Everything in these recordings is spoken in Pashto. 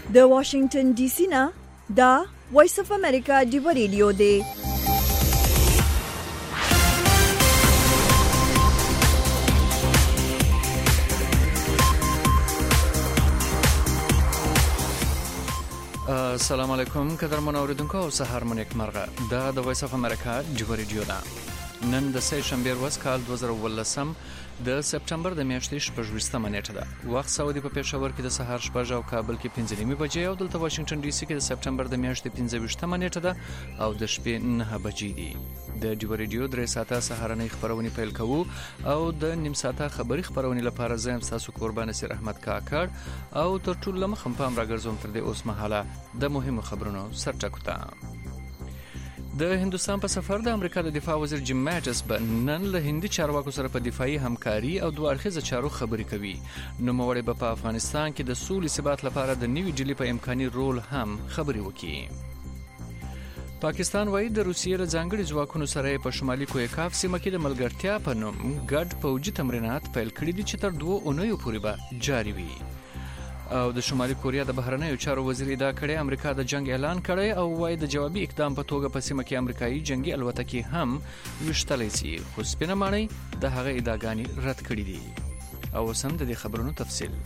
د واشنگټن ډي سي نه دا وایس اف امریکا دی ریډیو دی. السلام علیکم قدرمن اوریدونکو او سهار مو نیکمرغه. دا د وایس اف امریکا دی ریډیو ده. نن د سه شنبه ورځ کال 2018 د سپټمبر د میاشتې 28مه نیټه ده. وخت سعودي په پېښور کې د سهار 6 او کابل کې 5:30 بجې او دلته واشنگټن ډي سي کې د سپټمبر د میاشتې 25مه نیټه ده او د شپې 9 بجې دي. د دی ریډیو 3 ساعته سهارنۍ خبرونه پیل کوو او د نیم ساعته خبري خبرونه لپاره زم تاسو قربان سي رحمت کاکړ او تر ټولو لمخم پام راګرځوم تر دې اوس مهاله د مهمو خبرونو سرټکوته. د هندستان په سفر د امریکا د دفاع وزیر جیم ماټس به نن له هندي چارواکو سره په دفاعي همکاري او دوه اړخیزه چارو خبرې کوي. نوموړی به په افغانستان کې د سولې ثبات لپاره د نوي ډلې په امکاني رول هم خبرې وکړي. پاکستان وايي د روسیې له ځانګړي ځواکونو سره په شمالي کویکاف سیمه کې د ملګرتیا په نوم ګډ پوځي تمرینات پیل کړي دي چې تر 2 اونیو پورې به جاري وي. او د شمالي کوریا د بهرنیو چارو وزیر ادعا کړې امریکا د جنگ اعلان کړی او وايي د جوابي اقدام په توګه په سیمه کې امریکایي جنگي الوتکې هم وشتلې سي. خو سپینه ماڼۍ د هغه ادعاګانې رد کړې دي. او سم د دې خبرونو تفصیل.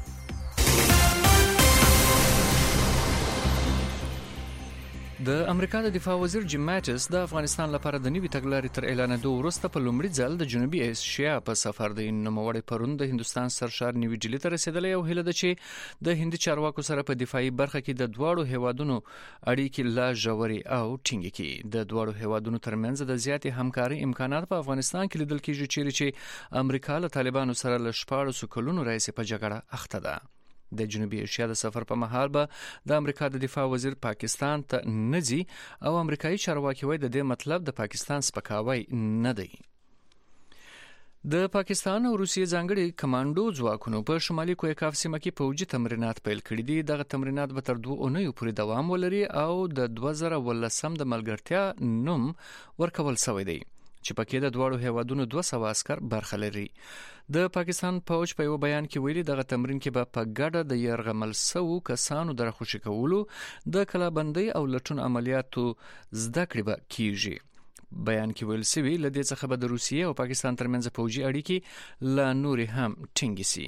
د امریکا د دفاع وزیر جیم ماټس د افغانستان لپاره د نوي تګلارې تر اعلانېدو وروسته په لومړي ځل د جنوبي ایشیا په سفر دی. نوموړی پرون د هندستان سرشار نیوي ډیلي ته رسیدلی او هیله ده چې د هندي چارواکو سره په دفاعي برخه کې د دواړو هیوادونو اړیکې لا ژورې او ټینګې کړي. د دواړو هیوادونو ترمنځ د زیاتې همکاري امکانات په افغانستان کې لیدل کېږي چې امریکا له طالبانو سره له 14 کلونو راهیسې په جګړه اخته ده. د جنوبي ایشیا د سفر په مهال به د امریکا د دفاع وزیر پاکستان ته نځي او امریکایي چارواکي وايي د دې مطلب د پاکستان سپکاوی نه دی. د پاکستان او روسیې ځانګړي کمانډو ځواکونو په شمالي کویکاف سیمه کې پوځي تمرینات پیل کړي دي. دغه تمرینات به تر 2 اونیو پورې دوام ولري او د 2018 د ملګرتیا نوم ورکول شوی دی چې پکې د دواړو هیوادونو 200 عسكر برخه لري. د پاکستان فوج په یو بیان کې ویلي دغه تمرین کې به په ګډه د يرغمل سوو کسانو د راخوشي کولو د کلابندۍ او لټون عملیاتو زده کړې به کیږي. بیان کې ویل شوی ل دې څخه به د روسیې او پاکستان ترمنځ فوجي اړیکې لا نور هم ټینګې سي.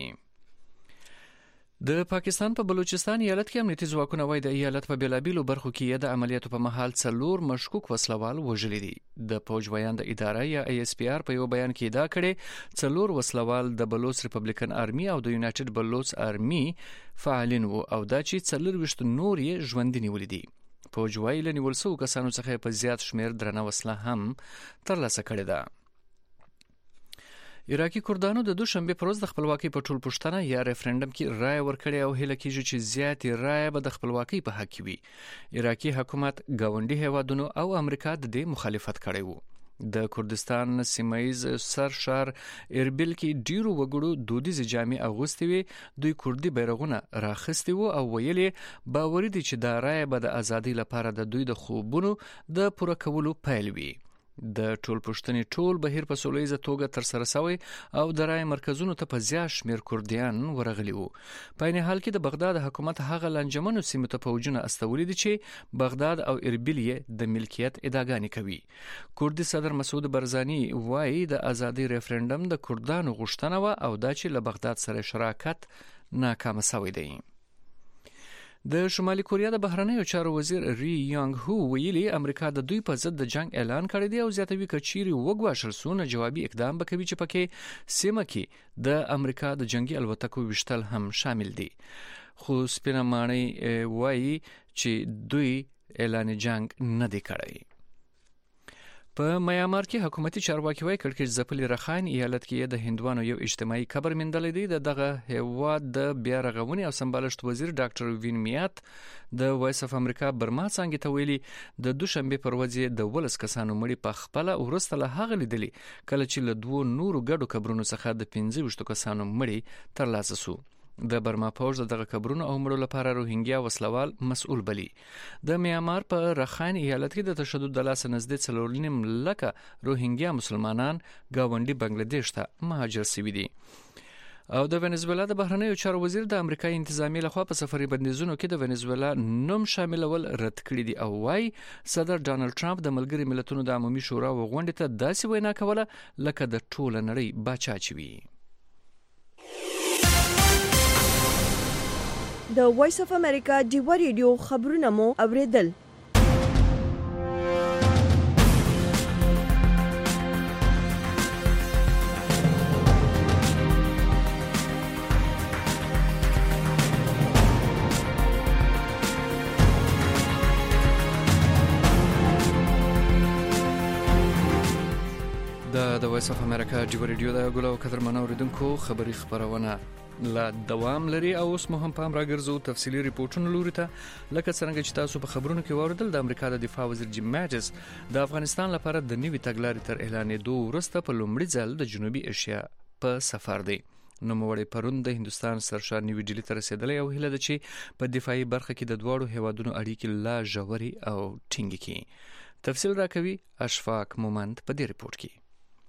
د پاکستان په بلوچستان ایالت کې امنیتي ځواکونه وايي د ایالت په بیلابیلو برخو کې د عملیاتو په محل 4 مشکوک وسلوال وژلي دي. د فوج ویان د اداره یا ASPR په یو بیان کې ادعا کړې 4 وسلوال د بلوچ ریپبلیکن آرمي او د یونایټډ بلوچ آرمي فعالین وو او دا چې 24 نور یې ژوندۍ نیولې دي. فوج وايي له نیول شوو کسانو څخه په زیات شمیر درنه وسله هم ترلاسه کړې ده. عراقي کردانو د دوشنبه پر ورځ د خپلواکۍ په ټول پښتنه یا ریفرندم کې رائے ورکړې او هیله کېږي چې زیاتې رائے به د خپلواکۍ په حق وي. عراقي حکومت گاونډي هیوادونو او امریکا د دې مخالفت کړی وو. د کردستان سیمایز سرشار اربیل کې ډیرو وګړو دودیزې جامې اغوستې وي. دوی کردي بیرغونه راخستي وو او ویلي باوري دي چې دا رائے به د ازادۍ لپاره د دوی د خوبونو د پوره کولو پیل وي. د ټول پښتنې ټول بهیر په سولېزه توګه تر سره شوی او د رای مرکزونو ته په زیات شمیر کردیان ورغلي وو. په عین حال کې د بغداد حکومت هغه لنجمنو سیمو ته فوجونه استولي دي چې بغداد او اربیل یې د ملکیت ادعاګانې کوي. کردي صدر مسعود برزانی وايي د ازادي ریفرندم د کردانو غوښتنه و او دا چې له بغداد سره شراکت ناکام شوی دی. د شمالي کوریا د بهرنیو چارو وزیر ری یانګ هو ویلي امریکا د دوی په ضد د جنگ اعلان کړی دی او زیاتوي کچيري وګواښل سونه جوابي اقدام وکوي چې پکې سیمه کې د امریکا د جنگي الوتکو وشتل هم شامل دي. خو سپینه ماڼۍ وایي چې دوی اعلان جنگ نه دی کړی. په میامار کې حکومتي چارواکي وايي کړکېچ ځپلي رخاین ایالت کې د هندوانو یو اجتماعي قبر موندل دي. دغه هیواد د بیا رغونې او سمبالښت وزیر ډاکټر وین میات د وایس اف امریکا برما څنګه ته ویلي د دوشنبه پر ورځ د 12 کسانو مړي په خپل ورسته له هغه لیدلي کله چې له 2 نورو ګډو قبرونو څخه د 15 کسانو مړي ترلاسه شو. د برما فوج دغه قبرونو او مړو لپاره روهینګیا وسلوال مسؤل بلی. د میامار په رخاین ایالت کې د تشدد د لاس نزدې 4.5 لکه روهینګیا مسلمانان گاونډي بنگلاديش ته مهاجر شوي دي. او د ونزویلا د بهرنیو چارو وزیر د امریکایي انتظامیه لخوا په سفري بندیزونو کې د ونزویلا نوم شاملول رد کړی دی او وايي صدر ډانلډ ټرمپ د ملګري ملتونو د عمومي شورا غونډې ته داسې وینا کوله لکه د ټوله نړۍ باچا چې وي. د وایس اف امریکا ډیوا ریډیو خبرونه مو اوریدل. د وایس اف امریکا ډیوا ریډیو د ګلو قدرمنو اوریدونکو خبري خبرونه لا دوام لري او اوس مو هم پام راګرځو تفصيلي ریپورتونو لوري ته لکه څنګه چې تاسو په خبرونو کې واوریدل د امریکا د دفاع وزیر جیم ماټس د افغانستان لپاره د نوي تګلارې تر اعلانېدو وروسته په لومړي ځل د جنوبي ایشیا په سفر دی. نوموړی پرون د هندستان سرشار نیوی ډیلی ته رسیدلی او هیله ده چې په دفاعي برخه کې د دواړو هیوادونو اړیکې لا ژورې او ټینګې کړي. تفصیل راکوي اشفاق مومند په دې ریپورت کې.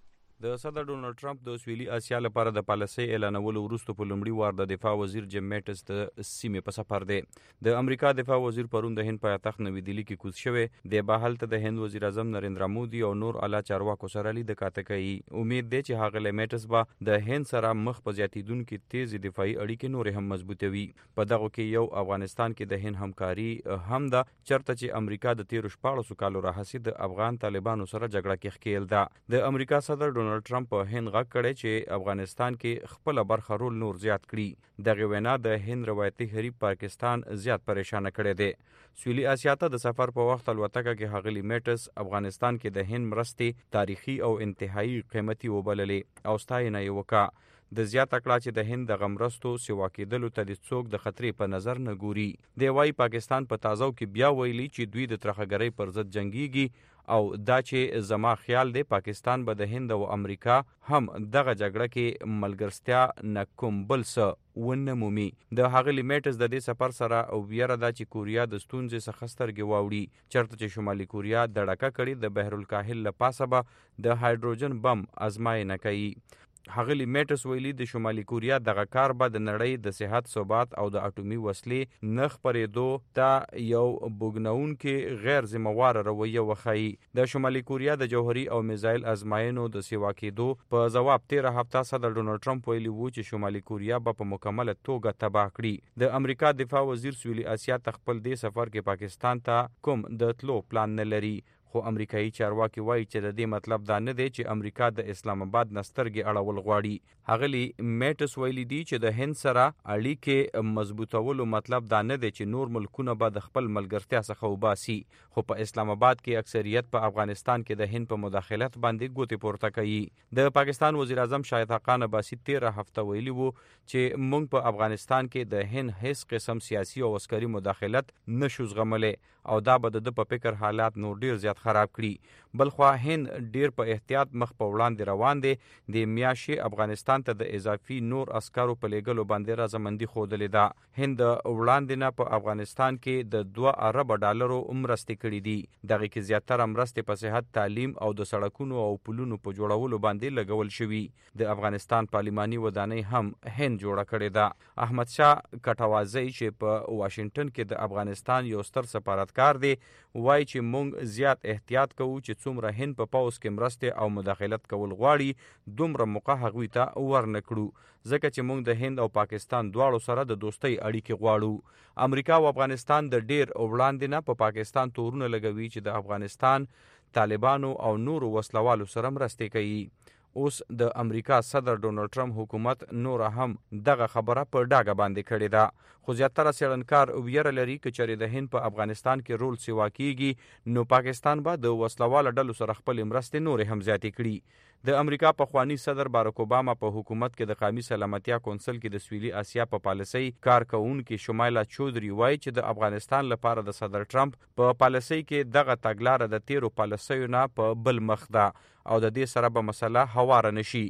د صدر ډونالد ټرمپ د سویلي اسیا لپاره د پالیسۍ اعلانولو وروسته په لومړي وار د دفاع وزیر جیم ماټس د سیمې په سفر دی. د امریکا دفاع وزیر پرون د هند پایتخت نوی دلی کې کوز شوی دی. بهلته د هند وزیر اعظم نریندرا مودي او نور اعلی چارواکو سره لید کاته کوي. امید دی چې هغه ماټس به د هند سره مخ په زیاتیدونکو تیز دفاعي اړیکې نور هم مضبوطوي. په دغه کې یو افغانستان کې د هند همکاري هم ده چرته چې امریکا د 14 کالو راهیسې د افغان طالبانو سره جګړه کې ښکیل ده. د امریکا صدر ډونالد ټرمپ په هند غږ کړی چې افغانستان کې خپل برخه رول نور زیات کړي. دغه وینا د هند روایتي حریف پاکستان زیات پریشان کړی دی. سویلي اسیا ته د سفر په وخت الوتکه کې هغلی ماټس افغانستان کې د هند مرستې تاریخي او انتهایی قیمتي وبللې او ستاینه یې وکړه. د زیاته کړه چې د هند د غمرستو سیوا کېدلو ته د څوک د خطرې په نظر نه ګوري. دی وايي پاکستان په تازه کې بیا ویلي چې دوی د ترخګرۍ پر ضد جنگيږي او دا چې زما خیال دی پاکستان به د هند او امریکا هم دغه جګړه کې ملګرتیا نه کوم بل څه ونه مومي. د هغلی ماټس د دې سفر سره او ویره ده چې کوریا د ستونزې څخه سترګې واوړي چرته چې شمالي کوریا د ډکه کړي د بحر الکاهل له پاسه به د هایدروجن بم ازمایښت کوي. هغلی ماټس ویلي د شمالي کوریا دغه کار به د نړۍ د صحت ثبات او د اټومي وسلې نه خپرېدو ته یو بوګنونکې غیر ذمہواره رویه وښيي. د شمالي کوریا د جوهري او میزایل ازمایښتونو د سیوا کېدو په جواب 13 هفته صدر ډونالد ټرمپ ویلي وو چې شمالي کوریا به په مکمله توګه تباه کړي. د امریکا دفاع وزیر سویلي اسیا ته خپل دې سفر کې پاکستان ته کوم د تلو پلان نه لري. خو امریکایي چارواکي وایي چې د دې مطلب دا نه دی چې امریکا د اسلام آباد نسترګې اړول غواړي. هغلی ماټس ویلي دی چې د هند سره اړیکې مضبوطولو مطلب دا نه دی چې نور ملکونه به د خپل ملګرتیا څخه وباسي. خو په اسلام آباد کې اکثریت په افغانستان کې د هند په مداخلت باندې ګوتې پورته کوي. د پاکستان وزیر اعظم شاهد حقان عباسي 13 هفته ویلي وو چې موږ په افغانستان کې د هند هیڅ قسم سیاسي او عسکري مداخلت نشو زغملی او دا به د په فکر حالات نور ډیر زیات خراب کړي. بلخوا هند ډیر په احتیاط مخ په وړاندې روان دی. د میاشتې افغانستان ته د اضافي نور عسکرو په لېږلو باندې رضامندي ښودلې ده. هند وړاندې نه په افغانستان کې د 2 ارب ډالرو مرستې کړي دي. دغه کې زیاتره مرستې په صحت، تعلیم او د سړکونو او پلونو په جوړولو باندې لګول شوي. د افغانستان پارلماني ودانۍ هم هند جوړه کړې ده. احمد شاه کټوازی چې په واشنگټن کې د افغانستان یو ستر سفارتکار دی وایي چې موږ زیات احتیاط کوو چې څومره هند په پاوز کې مرستې او مداخلت کول غواړي دومره موقع هغوی ته ورنکړو ځکه چې موږ د هند او پاکستان دواړو سره د دوستۍ اړیکې غواړو. امریکا او افغانستان د ډیر وړاندې نه په پاکستان تورونه لګوي چې د افغانستان طالبانو او نورو وسلوالو سره مرستې کوي. اوس د امریکا صدر ډونالد ټرمپ حکومت نور هم دغه خبره په ډاګه باندې کړې ده. خو زیاتره څېړنکار ویره لري که چېرې د هند په افغانستان کې رول سیوا کیږي نو پاکستان به د وسلواله ډلو سره خپلې مرستې نورې هم زیاتې کړي. د امریکا پخوانی صدر باراک اوباما په حکومت کې د قومي سلامتیا کونسل کې د سویلي اسیا په پالیسۍ کارکونکي شمایلا چودري وایي چې د افغانستان لپاره د صدر ټرمپ په پالیسۍ کې دغه تګلاره د 13 پالیسیو نه په بل مخ ده او د دې سره به مسله هواره نشي.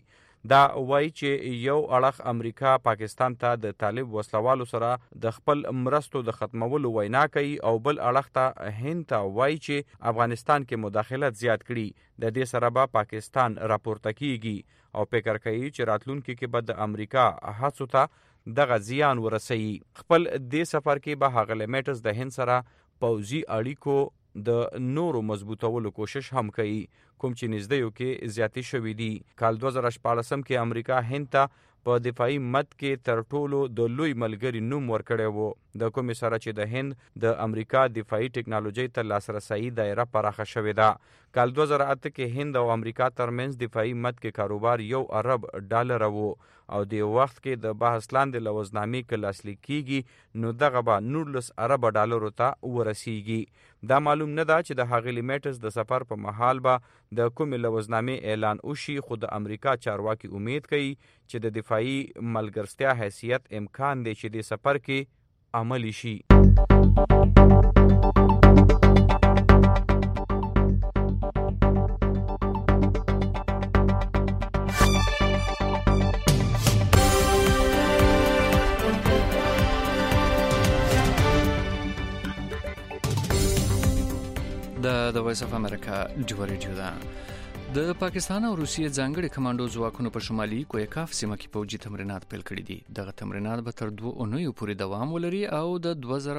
دا وایي چې یو اړخ امریکا پاکستان ته د طالب وسلوالو سره د خپل مرستو د ختمولو وینا کوي او بل اړخ ته هند ته وایي چې افغانستان کې مداخلت زیات کړي. د دې سره به پاکستان راپورته کیږي او فکر کوي چې راتلونکي کې به د امریکا هڅو ته دغه زیان ورسوي. خپل دې سفر کې به هغه میټس د هند سره پوځي اړیکو د نورو مضبوطولو کوشش هم کوي، کوم چې نږدېیو کې زیاتې شوي دي. کال 2014 کې امریکا هند ته په دفاعي مد کې تر ټولو د لوی ملګري نوم ورکړی وو، د کومې سره چې د هند د امریکا دفاعي ټکنالوژۍ ته لاسرسي دایره پراخه شوې ده. کال 2008 کې هند او امریکا ترمنځ دفاعي مد کې کاروبار $1 ارب وو او د وخت کې د بحث لاندې لوزنامې کې لاسلیک کیږي نو دغه به $19 ارب ته ورسیږي. دا معلوم نه ده چې د هغې میټس د سفر په مهال به د کومې لوزنامې اعلان وشي، خو د امریکا چارواکي امید کوي چې د دفاعي ملګرتیا حیثیت امکان دی چې د سفر کې عملی شي. د وایس اف امریکا ډیو ریډیو ده. د پاکستان او روسیې ځانګړي کمانډو ځواکونو په شمالي کویکاف سیمه کې فوجي تمرینات پیل کړي دي. دغه تمرینات به تر 2 اونیو پورې دوام ولري او د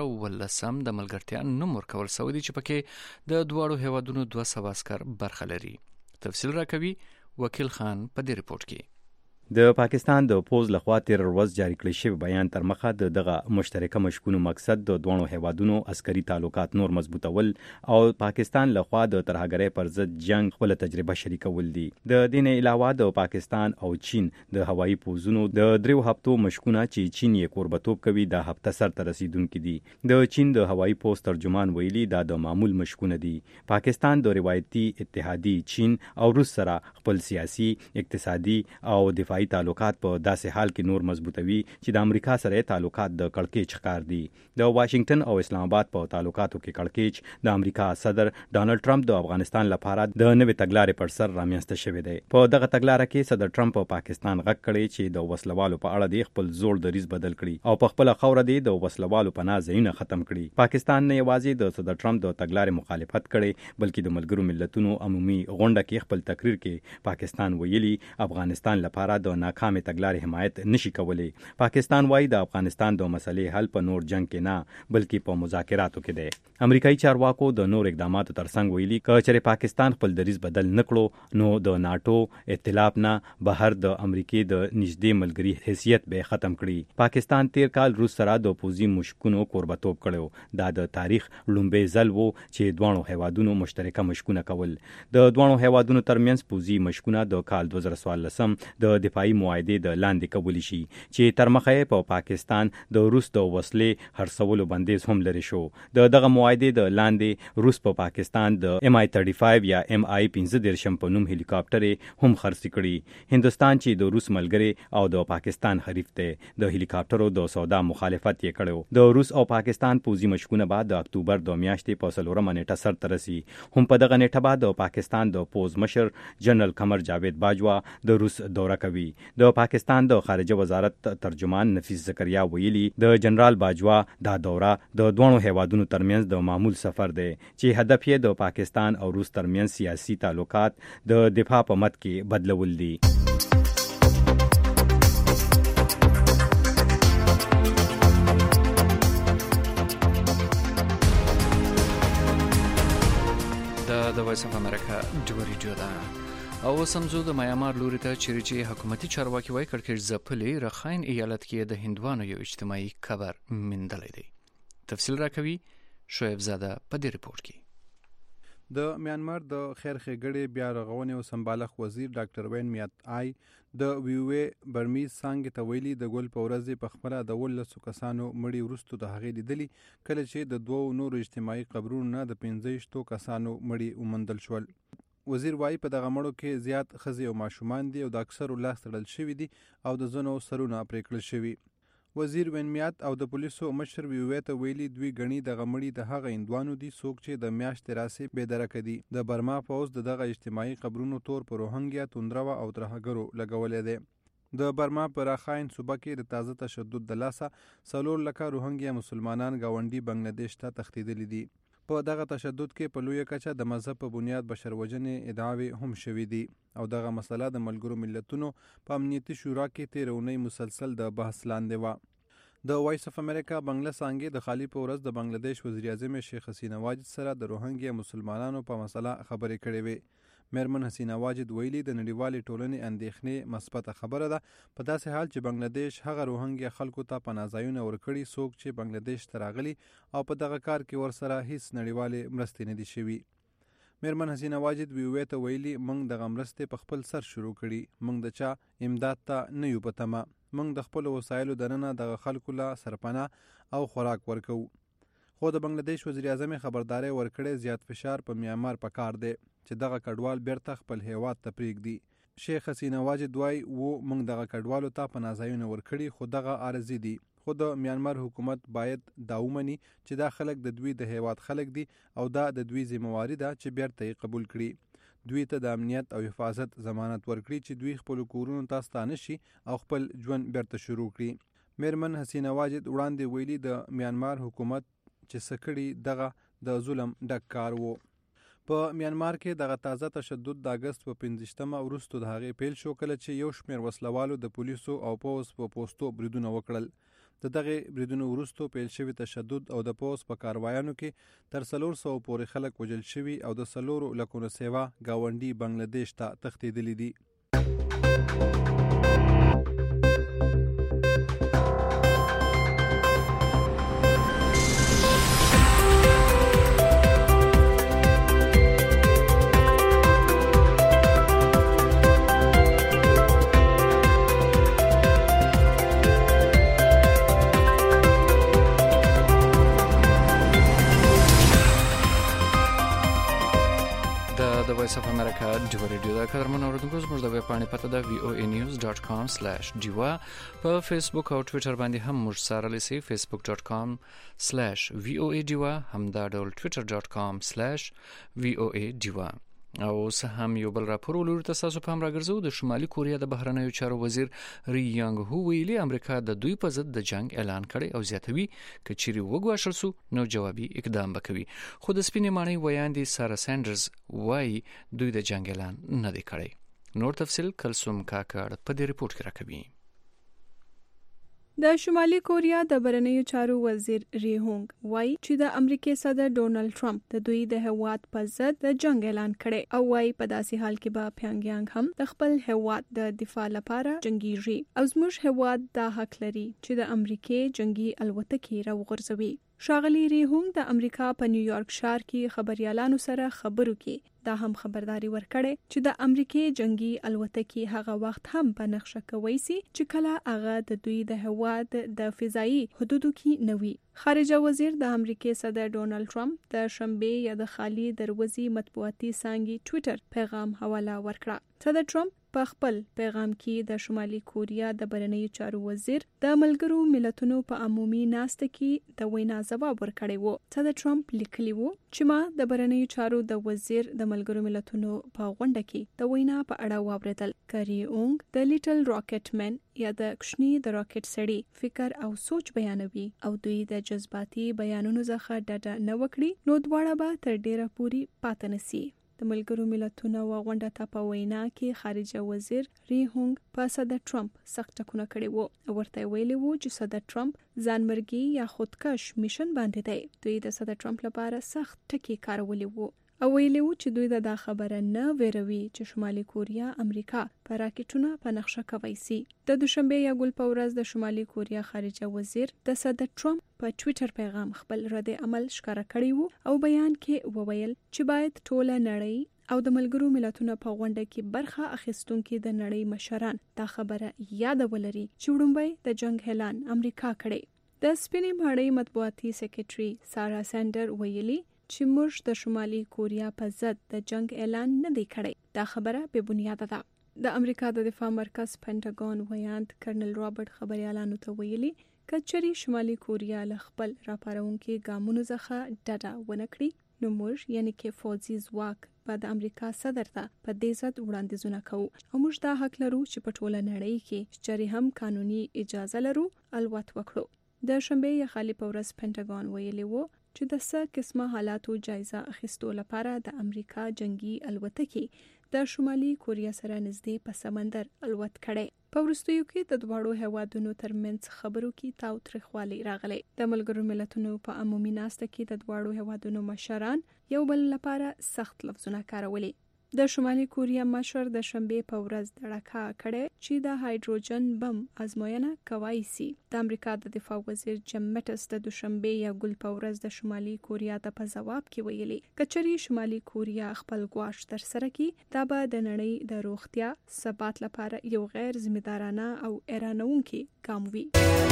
2019 د ملګرتیا نوم ورکول شوی دی چې پکې د دواړو هیوادونو 200 عسكر برخه لري. تفصیل راکوي وکیل خان په دې ریپورت کې. د پاکستان د پوز لخوا تیر ورځ جاری کړی شوی بیان تر مخه دغه مشترکه مشکونو مقصد د دوه هیوادونو عسکري تعلقات نور مضبوطول او پاکستان لخوا د ترهګرۍ پر ضد جنگ خپل تجربه شریکول دي. د دین علاوه د پاکستان او چین د هوایي پوزونو د 3 هفتو مشکونه چې چین یې قربتوب کوي د هفته سر ته رسیدونکي دي. د چین د هوایي پوز ترجمان ویلي دا د معمول مشکونه دي. پاکستان د روایتي اتحادی چین او روس سره خپل سیاسي، اقتصادي او دفاعي تعلقات په داسې حال کې نور مضبوطوي چې د امریکا سره تعلقات د کړکېچ ښکار دي. د واشنگټن او اسلام آباد په تعلقاتو کې کړکېچ د امریکا صدر ډانلډ ټرمپ د افغانستان لپاره د نوې تګلارې پر سر رامنځته شوی دی. په دغه تګلارې کې صدر ټرمپ په پاکستان غږ کړی چې د وسلوالو په اړه د خپل زوړ دریځ بدل کړي او په خپل خوره د وسلوالو پناه ځایونه ختم کړي. پاکستان نه یوازې د صدر ټرمپ د تګلارې مخالفت کړي بلکې د ملګرو ملتونو عمومي غونډه کې خپل تقریر کې پاکستان ویلي افغانستان لپاره د ناکامه تګلارې حمایت نشي کولی. پاکستان وايي د افغانستان د مسلې حل په نور جنگ کې نه بلکې په مذاکراتو کې دی. امریکایي چارواکو د نور اقداماتو ترڅنګ ویلي چې پاکستان خپل دریځ بدل نکړو نو د ناتو ائتلاف نه بهر د امریکای د نږدې ملګری حیثیت به ختم کړي. پاکستان تیر کال روس سره د پوزي مشکونو قربتوب کړو. دا د تاریخ لومبه ځل وو چې دوه هیوادونو مشترکه مشکونه کول. د دوه هیوادونو ترمنځ پوزي مشکونه د کال 2014 د دفاعي معاهده د لاندې کول شي چې تر مخه په پاکستان د روس د وسلې هرڅولو بندیز هم لري شو. دغه معاهده د لاندې روس په پاکستان د MI-35 یا MI-15 په نوم هلیکاپټر هم خرڅ کړي. هندستان چې د روس ملګری او د پاکستان حریف دی د هلیکاپټرو د سودا مخالفت یې کړو. د روس او پاکستان پوزي مشکونه بعد د اکتوبر د میاشتې په 4 نیټه سر ته رسي. هم په دغه نیټه بعد د پاکستان د پوز مشر جنرال قمر جاوید باجوا د روس دوره کوي. د پاکستان د خارجه وزارت ترجمان نفیس زکریا ویلي د جنرال باجوا دا دوره د دوه هیوادونو ترمنځ د معمول سفر دی چې هدف یې د پاکستان او روس ترمنځ سیاسي تعلقات د دفاع په مد کې بدلول دي. د وایس اف امریکا ډیو ریډیو ده او سمزو د میامار لوري ته چې حکومتي چارواکي وایي کړکېچ ځپلې رخاین ایالت کې د هندوانو یو اجتماعي قبر مندلې دی. تفصیل راکوي شعیب زاده په دې ریپورت کې. د میانمار د خیر ښېګړې بیا رغونې او سمبالښت وزیر ډاکټر وین میات آی د ویوې برمیز څانګې ته ویلي د ګل په ورځ په خپله د 19 کسانو مړي وروستو د هغې لیدلي کله چې د 2 نورو اجتماعي قبرونو نه د 15 کسانو مړي وموندل شول. وزیر وايي په دغه مړو کې زیات ښځې او ماشومان دي او د اکثرو لاس تړل شوي دي او د ځینو سرونه پرې کړل شوي. وزیر وینمیات او د پولیسو مشر ویوې ته ویلي دوی غني د غمړي د هغه هندوانو دي څوک چې د میاشتې راسي بې درکه دي. د برما پوز دغه اجتماعي قبرونو تور پر روهنګیا توندروا او ترهګرو لګولې ده. د برما پر راخاین صوبه کې د تازه تشدد د لاسه 4 لکه روهنګیا مسلمانان گاونډي بنگلاديش ته تښتیدلي دي. په دغه تشدد کې په لویه کچه د مذهب په بنیاد بشروجنې ادعاوې هم شوې دي او دغه مسله د ملګرو ملتونو په امنیتي شورا کې تیرونی مسلسل د بحث لاندې و. د وایس اف امریکا بنگله څانګې د خالی په ورځ د بنگلاديش وزیر اعظم شیخ حسینه واجد سره د روهنګیا مسلمانانو په مسله خبرې کړې وې. میرمن حسینه واجد ویلي د نړیوالې ټولنې اندېښنې مثبته خبره ده په داسې حال چې بنگلاديش هغه روهنګیا خلکو ته پناه ځایونه ورکړي څوک چې بنگلاديش ته راغلي او په دغه کار کې ورسره هیڅ نړیوالې مرستې نه دي شوي. میرمن حسینه واجد ویوې ته ویلي موږ دغه مرستې په خپل سر شروع کړي، موږ د چا امداد ته نه یو په تمه، موږ د خپل وسایلو دننه دغه خلکو له سرپناه او خوراک ورکو. خو د بنگلاديش وزیر اعظم خبرداري ورکړې زیات فشار په میانمار په کار دی چې دغه کډوال بیرته خپل هیواد ته پرېږدي. شیخ حسینه واجد وایي موږ دغه کډوالو ته پناه ځایونه ورکړي خو دغه عارضي دي، خو د میانمار حکومت باید دا ومني چې دا خلک د دوی د هیواد خلک دي او دا د دوی ذمہواری ده چې بیرته یې قبول کړي. دوی ته د امنیت او حفاظت ضمانت ورکړي چې دوی خپل کورونو ته ستانه شي او خپل ژوند بیرته شروع کړي. میرمن حسینه واجد وړاندې ویلي د میانمار حکومت چې سکړي دغه د ظلم ډک کار وو. په میانمار کې دغه تازه تشدد د اگست په 15مه وروسته د هغې پیل شو کله چې یو شمېر وسلوالو د پولیسو او پوز په پوستو بریدونه وکړل. د دغه بریدونو وروسته پیل شوی تشدد او د پوز په کاروایانو کې تر 400 پورې خلک وژل شوي او د 4 لکونو سیوا گاونډي بنگلاديش ته تښتېدلي دي. وایس اف امریکا ډیوا ریډیو دا قدرمن اوریدونکو زموږ د ویب پاڼې پته ده voanews.com/diva په فیسبوک او ټوئیټر باندې هم موږ سره لسی facebook.com/voadiva هم دا ډول twitter.com/voadiva. او سه هم یو بل راپور ولور تاسو په هم راګرځو. د شمالي کوریا د بهرنیو چارو وزیر ری یانګ هو ویلي امریکا د دوی په ضد د جنگ اعلان کړي او زیاتوي ک چیرې وګواښل سو نو جوابي اقدام وکوي. خو د سپینې ماڼۍ ویاندې سارا سانډرز وايي دوی د جنگ اعلان نه دی کړی. نور تفصیل کلثوم کاکړ په دې ریپورت کې راکوي. د شمالي کوریا د بهرنیو چارو وزیر ری هونګ وایي چې د امریکای صدر ډونالد ټرمپ د دوی د هیواد په ضد د جنگ اعلان کړي او وایي په داسې حال کې به پیونګیانګ هم د خپل هیواد د دفاع لپاره جنگیږي او زموږ هیواد دا حق لري چې د امریکای جنگي الوتکې راوغورځوي. ښاغلي ری هونګ د امریکا په نیویارک ښار کې خبريالانو سره خبرو کې دا هم خبرداري ورکړي چې د امریکای جنگي الوتکې هغه وخت هم په نقشه کوي چې کله هغه د دوی د هواد د فضایي حدودو کې نوي. خارجه وزیر د امریکای صدر ډونالد ټرمپ د شنبه یا د خالي دروازې مطبوعاتي څانګې ټوئیټر پیغام حواله ورکړه. صدر ټرمپ په خپل پیغام کې د شمالي کوریا د بهرنیو چارو وزیر د ملګرو ملتونو په عمومي ناسته کې د وینا ځواب ورکړی وو. صدر ټرمپ لیکلی وو چې ما د بهرنیو چارو د وزیر د ملګرو ملتونو په غونډه کې د وینا په اړه واوریدل. کری اونګ د لیټل راکټ مین یا د کښنی د راکټ سړی فکر او سوچ بیانوي او دوی د جذباتي بیانونو څخه ډډه نه وکړي نو دواړه به تر ډیره پوري پاتې نشي. د ملګرو ملتونو غونډه ته په وینا کې خارجه وزیر ری هونګ په صدر ټرمپ سخت ټکونه کړي وو. ورته ویلي وو چې صدر ټرمپ ځانمرګي یا خودکش میشن باندې دی. دوی د صدر ټرمپ لپاره سخت ټکي کارولي وو او ویلي وو چې دوی دا خبره نه ویروي چې شمالي کوریا امریکا په راکټونه په نقشه کوي سي. د دوشنبه یا ګل په ورځ د شمالي کوریا خارجه وزیر د صدر ټرمپ په ټوئیټر پیغام خپل رد عمل ښکاره کړی وو او بیان کې وویل چې باید ټوله نړۍ او د ملګرو ملتونو په غونډه کې برخه اخیستونکو د نړۍ مشران دا خبره یاد ولري چې وړاندې د جنگ اعلان امریکا کړی. د سپینې ماڼۍ مطبوعاتي سکریټري سارا سانډر ویلي چې موږ د شمالي کوریا په ضد د جنگ اعلان نه دی کړی. دا خبره بې بنیاده ده. د امریکا د دفاع مرکز پینټاګون ویاند کرنل رابرټ خبريالانو ته ویلي کچري شمالي کوریا له خپل راپارونکو ګامونو څخه ډډه ونه کړي نو موږ یعنی کې فوجي ځواک په د امریکا صدر ته په دې ضد وړاندیزونه کوو او موږ دا حق لرو چې په ټوله نړۍ کې چې هم قانوني اجازه لرو الوت وکړو. د شنبه یا خالي په ورځ پینټاګون ویلي وو چې د څه قسمه حالاتو جایزه اخیستو لپاره د امریکا جنگي الوتکې د شمالي کوریا سره نږدې په سمندر الوت کړي. په وروستیو کې د دواړو هیوادونو ترمنځ خبرو کې تاوتریخوالی راغلی. د ملګرو ملتونو په عمومي ناسته کې د دواړو هیوادونو مشران یو بل لپاره سخت لفظونه کارولي. د شمالي کوریا مشر د شنبه په ورځ دړکا کړي چې د هایدروجن بم ازموینه کوي سي. د امریکا د دفاع وزیر جیم میټس د دوشنبه یا ګل په ورځ د شمالي کوریا ته په جواب کې ویلي کچري شمالي کوریا خپل ګواښ تر سره کی دا به د نړۍ د روغتیا ثبات لپاره یو غیر ذمہدارانه او ایرانونکي ګام وي.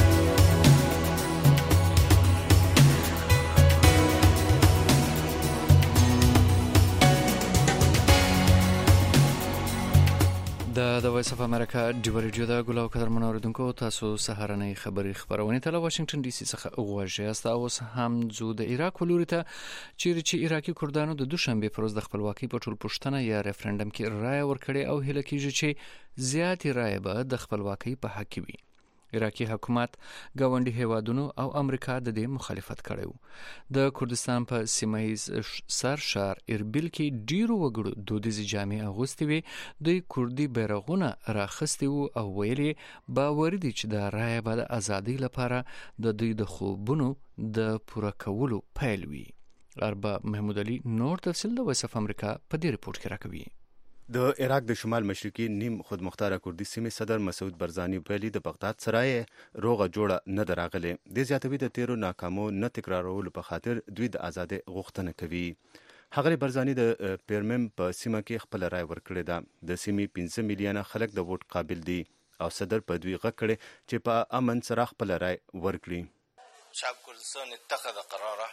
د وایس اف امریکا ډیو ریډیو دا ګلو قدر منوردونکو تاسو سهارنۍ خبري خبرونه تل واشنگټن ډي سي څخه غواړئ اوس هم زو د عراق ولوري ته چې عراقي کردانو د دوشنبه پروز د خپلواکۍ په ټول پښتنه یا ریفرندم کې رائے ورکړي او هله کېږي چې زیات رائے به د خپلواکۍ په حق وي. عراقي حکومت ګاونډي هیوادونو او امریکا د دې مخالفت کړي. د کردستان په سیمایي سرشار اربیل کې ډیرو وګړو دودیزي جامې اغوستي وي. د کردي بیرغونه راخستي وو او ویلي باور دي چې د رائے به د ازادۍ لپاره د دوی د خوبونو د پوره کولو پیل وي. ارباب محمود علي نور تفصیل د وایس اف امریکا په دې ریپورت کې راکوي. د عراق د شمال مشرقي نیم خودمختاره کردي سیمې صدر مسعود برزاني ویلي د بغداد سره روغه جوړه نه دراغله. د زیاتوي د تیرو ناکامو نه تکرارولو په خاطر دوی د آزادۍ غوښتنه کوي. هغه برزاني د پیرمم په سیمه کې خپل رائے ورکړی ده. د سیمې 15 میلیونه خلک د ووټ قابل دي او صدر په دوی غږ کړي چې په امن سره خپل رائے ورکړي. شعب کردستان اتخذ قراره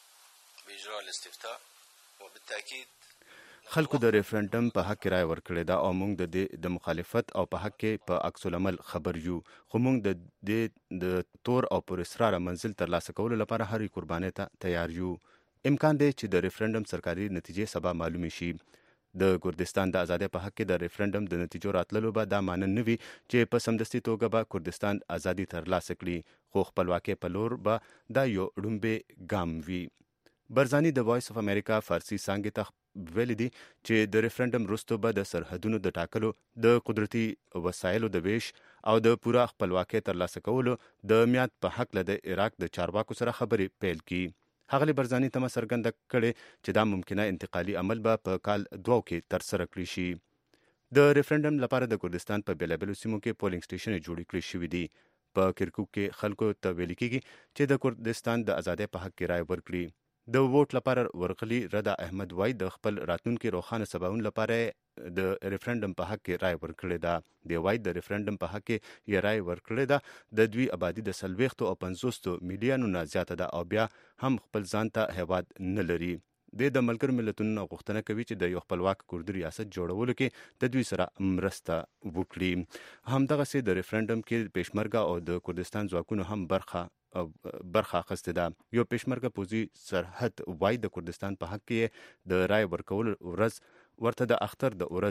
باجراء الاستفتاء وبالتاكيد خلکو د ریفرندم په حق رائے ورکړی دا او موږ د مخالفت او په حق کې په عکس العمل خبر یو خو موږ د تور او پر اصرار منزل ترلاسه کولو لپاره هرې قربانۍ ته تیار یو. امکان دی چې د ریفرندم سرکاري نتیجې سبا معلومې شي. د کردستان د ازادۍ په حق کې د ریفرندم د نتیجو راتللو به دا معنی نه وي چې په سمدستي توګه به کردستان ازادي ترلاسه کړي خو خپلواکۍ په لور به دا یو ډومبه ګام وي. برزاني د وایس اف امریکا فارسی څانګې ته ویلي دي چې د ریفرندم وروسته به د سرحدونو د ټاکلو د قدرتي وسایلو د ویش او د پوره خپلواکۍ ترلاسه کولو د میعاد په حق له د عراق د چارواکو سره خبرې پیل کړي. هغه برزاني تمه څرګنده کړې چې دا ممکنه انتقالي عمل به په کال 2 کې ترسره کړی شي. د ریفرندم لپاره د کردستان په بیلابلو سیمو کې پولینګ سټیشن جوړ کړی شوی دی. په کرکوک کې خلکو ته ویل کېږي چې د کردستان د ازادۍ په حق کې رائے ورکړي. د ووټ لپاره ورغلي رضا احمد وای د خپل راتلونکي روښانه سباون لپاره د ریفرندم په حق کې رائے ورکړی دا. د وای د ریفرندم په حق کې یې رائے ورکړی دا. د دوی آبادی د 40 او 50 میلیونو نه زیاته ده او بیا هم خپل ځان ته هیواد نه لري. د ملګرو ملتونو غوښتنه کوي چې د یو خپلواک کردي ریاست جوړولو کې د دوی سره مرسته وکړي. همدغه سي د ریفرندم کې پېشمرګه او د کردستان ځواکونو هم برخه اخیسته ده. یو پېشمرګه پوځي سرحد وای د کردستان په حق کې د رائے ورکول ورځ ورته د اختر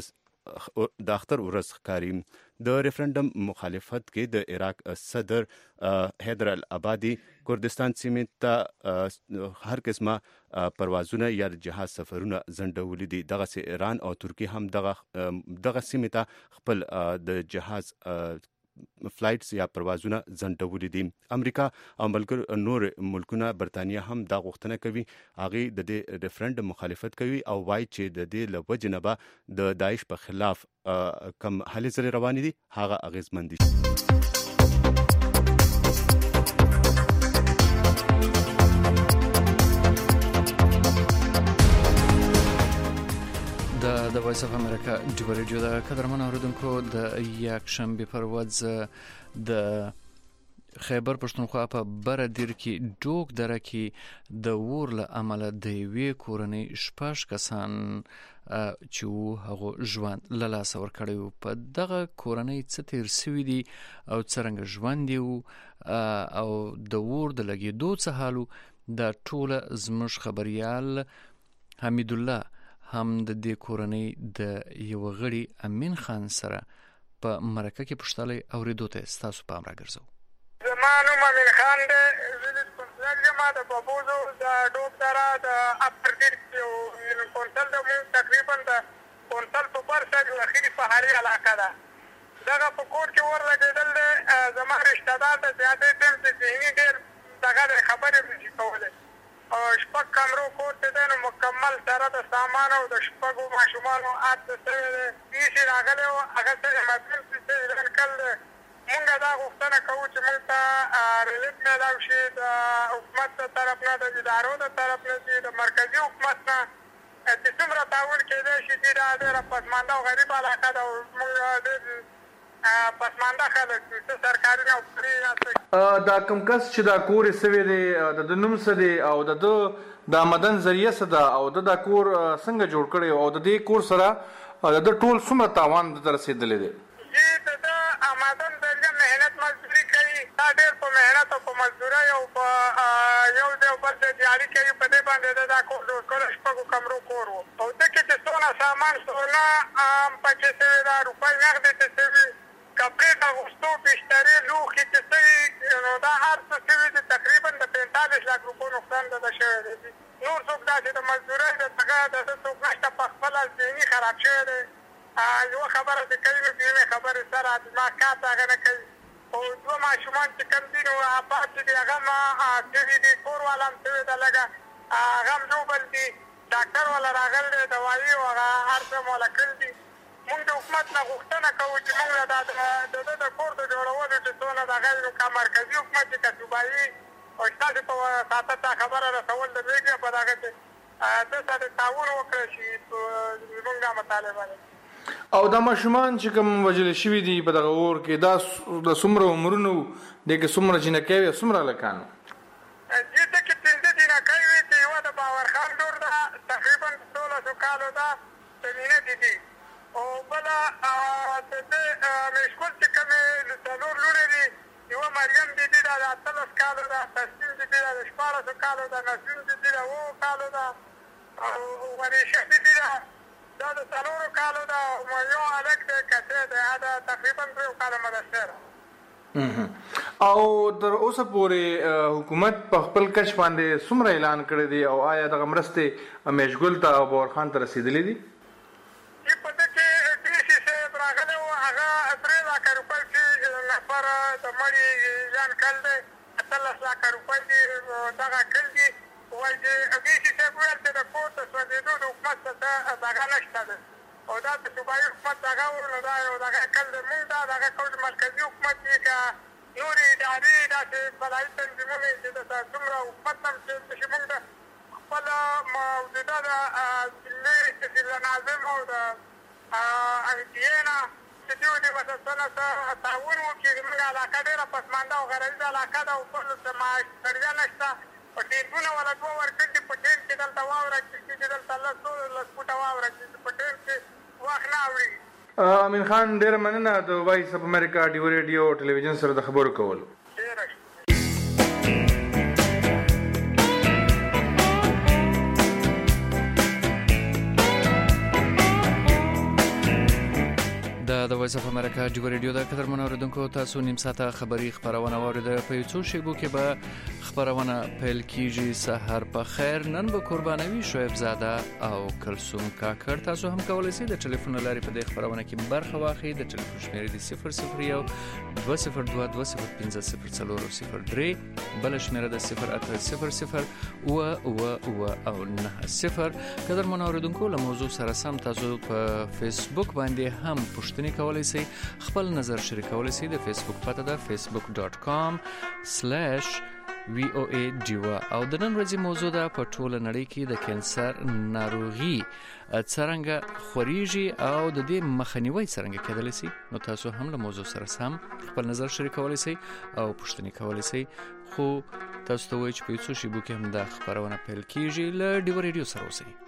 ورځ ښکاري. د ریفرندم مخالفت کې د عراق صدر حیدر العبادي کردستان سیمې ته هر قسمه پروازونه یا جهاز سفرونه ځنډولي دي. دغه ایران او ترکیه هم دغه سیمې ته خپل د جهاز فلایټس یا پروازونه ځنډولي دي. امریکا او نور ملکونه برتانیا هم دا غوښتنه کوي. هغه د دې ریفرندم مخالفت کوي او وایي چې د دې لوجه نه به د داعش په خلاف کم هلې ځلې روانې دي هغه اغیزمن دي. د وایس اف امریکا ډیو ریډیو د قدرمن اوریدونکو د یک شنبه پر ورځ د خیبر پښتونخوا په بره دیر کې ډوک دره کې د اور له امله د یوې کورنۍ 6 کسان چې هغه ژوند له لاسه ورکړی په دغه کورنۍ څه تیر سوي دي او څرنګه ژوند دی او د اور د لګېدو څه حالو دا ټوله زموږ خبريال حمید الله هم د دې کورنۍ د یو غړي امین خان سره په مرکه کې پښتالي اوریدو ته ستاسو پام راګرځو. زمانو امین خان د جما د بابوزو د ډوب دره د اپرګر کې کونټل د مون تقریبا د کونټل په پر سره اخیری پهاري علاقه ده. دغه په کور کې ور لګیدل زما رشتہ دار د زیاتې ټیم چې ذهني ډېر دغه خبرې نشي کولای. او شپږ کمرو کور ته د مکمل سره د سامان او د شپږو ماشومانو اته سره هیڅ راغلی او هغه سره ایمرجنسي ته ورکل. مونږ دا غوښتنه کوو چې مونږ ته ریلیف میلاو شي د حکومت د طرف نه د ادارو د طرف نه د مرکزي حکومت نه چې څومره تعاون کېدای شي چې دا ډېره پسمانده او غریب علاقه ده او مونږ ډېر پسمانده خلک چې سرکاري نوکري دا کوم کس چې دا کور یې سوی دی د نوم څه دی او د آمدن ذریعه څه ده او د کور څنګه جوړ کړی او د دې کور سره د ټول څومره تاوان ته رسېدلی دی؟ د آمدن ذریعه محنت مزدوري کوي دا ډېر په محنت او په مزدورۍ او په یو ځای او بل ځای جاري کوي. په دې باندې دا کور جوړ کړی 6 کمرو کور و او ده کې چې څونه سامان سونه پکې سوي ده روپۍ نغدې چې سوي کپړې د اغوستو بسترې لوښي چې سوي نو دا هر څه سوي دي تقریبا د 45 لک روپو نقصان ده شوی دی. نور څوک داسې د مزدورۍ د دغه د څوک نشته په خپله ذهني خراب شوی دی. یوه خبره چې کوي نو دویمې خبرې سره دماغ کار هغه نه کوي او 2 ماشومان چې کوم دي نو آباد چې دي هغه هم سوي دي کور والا هم سوي ده لږه هغه هم ژوبل دي ډاکټر والا راغلی دی دوایي او هغه هر څه موله کړي دي. مونږ د حکومت نه غوښتنه کوو چې مونږ د کور د جوړولو چې څونه دغه وي نو که مرکزي حکومت چې که صوبایي او ستاسې په ساعته ته خبره رسول د میډیا په دغه کې ده سره تعاون وکړی شي زمونږ دا مطالبه ده. او دا ماشومان چې کوم وژل شوي دي په دغه اور کې دا د څومره عمرونو دې کې څومره جینکۍ وي څومره هلکان؟ دې کې 15 جینکۍ وي چې یوه د باور خان لور ده تقریبا 16 کالو ده سمینه دي او بله د مشکل چې کومې 4 لوڼې دي یوه مریم بیبي ده د 18 کالو ده تسلیم بیبي ده د 14 کالو ده نسیم بیبي ده 7 کالو ده او غریشه بیبي ده دا د 4 کالو ده او یو هلک دی کسی دی دا تقریبا 3 کاله مدرسې ده. او تر اوسه پورې حکومت په خپل کچ باندې څومره اعلان کړی دی او آیا دغه مرستې میشګل ته او باور خان ته رسېدلې دي؟ په دې کې ډي سي صاحب راغلی و هغه 3 لکه روپۍ چې نفر د مړي اعلان کړی دی 18 لکه روپۍ دي دغه کړي دي وایي چې ډي سي صاحب ویل چې د کور د سوځېدو د حکومت څخه دغه نشته ده او دا د صوبایي حکومت دغه و نو دا یو دغه کړی دی. مونږ دا دغه کوو چې مرکزي حکومت چې که نورې ادارې داسې بلایي تنظیمونه چې د څومره حکومت هم چې مونږ د خپله موجوده د ضلع ناظم او د ITA نه چې دوی دې ورته څه تعاون وکړي. زموږ علاقه ډېره پسمانده او غرنیزه علاقه ده او بل څه معاشرتیا نشته. په ټینټونه والا 2 ورکړي دي په ټینټ کې دلته واوره کېږي چې دلته 10 فوټه واوره کېږي په ټینټ کې وخت نه اوري. امین خان ډېره مننه د وایس اف امریکا ډیو ریډیو ټلویزیون سره د خبرو کولو. د وایس اف امریکا ډیو ریډیو د قدرمنو اوریدونکو تاسو نیم ساعته خبری خبرونه واوریده. په یو څو شیبو کې به خبرونه پیل کیږي. سحر په خیر. نن به قربانوي شعیب زاده او کلثوم کاکړ. تاسو هم کولای شئ د ټلیفون لارې په دې خبرونه کې برخه واخلئ. د ټلیفون شمیرې د 001 202 205 بل شمیره د 0800 او 90. قدرمنو اوریدونکو له موضوع سره سم تاسو په فیسبوک باندې هم پوښتنه کولای شئ. خپل نظر شریکولای شئ. د فیسبوک پته ده facebook.com/ VOA ډیوا او د نن ورځې موضوع ده په ټوله نړۍ کې د کانسر ناروغي څرنګه خوريږي او د دې مخنیوي څرنګه کېدلی شي. نو تاسو هم له موضوع سره سم خپل نظر شریکولی شئ او پوښتنې کولی شئ. خو تاسو ته وایي چې په یو څو شیبو کې هم دا خپرونه پیل کیږي. له ډیوا ریډیو سره اوسئ.